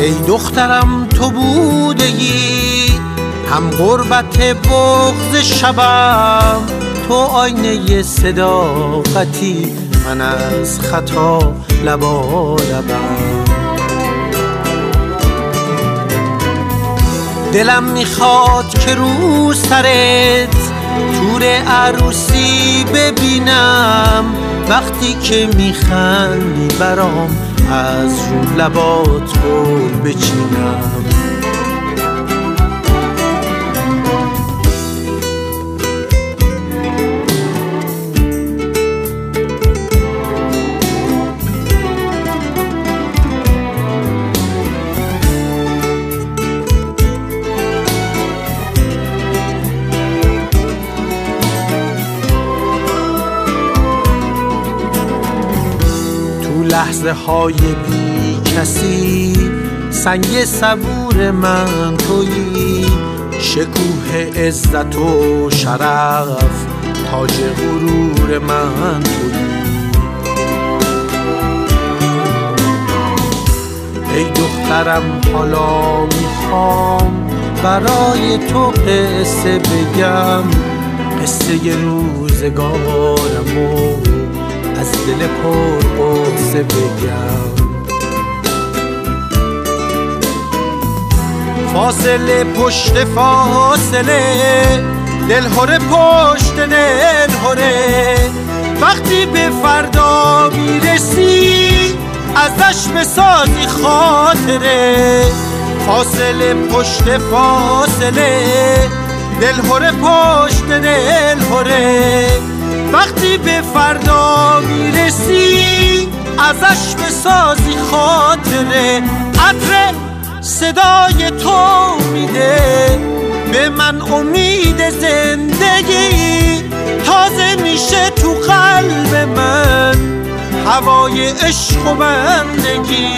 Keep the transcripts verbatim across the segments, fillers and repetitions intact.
ای دخترم تو بودگی هم غربت بغض شبم، تو آینه صداقتی من از خطا لبالبم. دلم میخواد که رو سرت تور عروسی ببینم، وقتی که میخندی برام از رو لبات گل بچینم. لحظه های بی کسی سنگ صبور من تویی، شکوه عزت و شرف تاج غرور من تویی. ای دخترم حالا میخوام برای تو قصه بگم، قصه روزگارمو از دل پر قصه بگم. فاصله پشت فاصله، دلهره پشت دلهره، وقتی به فردا میرسی ازش بسازی خاطره. فاصله پشت فاصله، دلهره پشت دلهره، وقتی به فردا میرسی ازش بسازی خاطره. عطر صدای تو میده به من امید زندگی، تازه میشه تو قلب من هوای عشق و بندگی.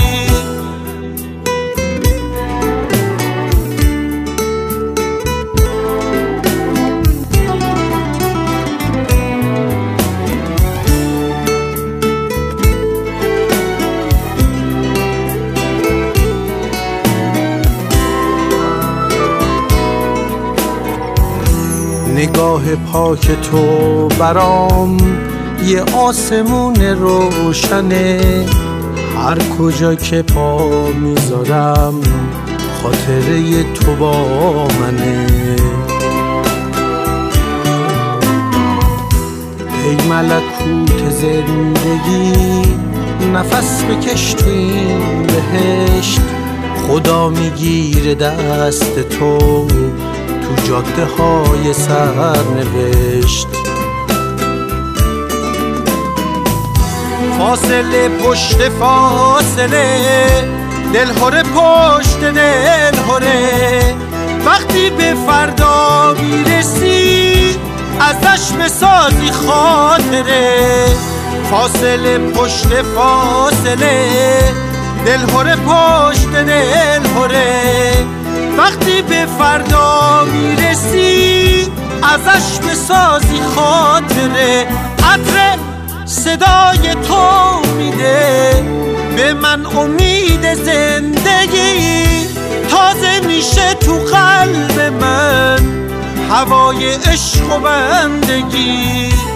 نگاه پاک تو برام یه آسمون روشنه، هر کجا که پا میذارم خاطره تو با منه. ای ملکوت زندگی نفس بکش تو این بهشت، خدا میگیره دست تو تو جاده های سرنوشت. فاصله پشت فاصله، دلهره پشت دلهره، وقتی به فردا میرسی ازش بسازی خاطره. فاصله پشت فاصله، دلهره پشت دلهره، وقتی به فردا میرسی ازش بسازی خاطره. عطر صدای تو میده به من امید زندگی، تازه میشه تو قلب من هوای عشق و بندگی.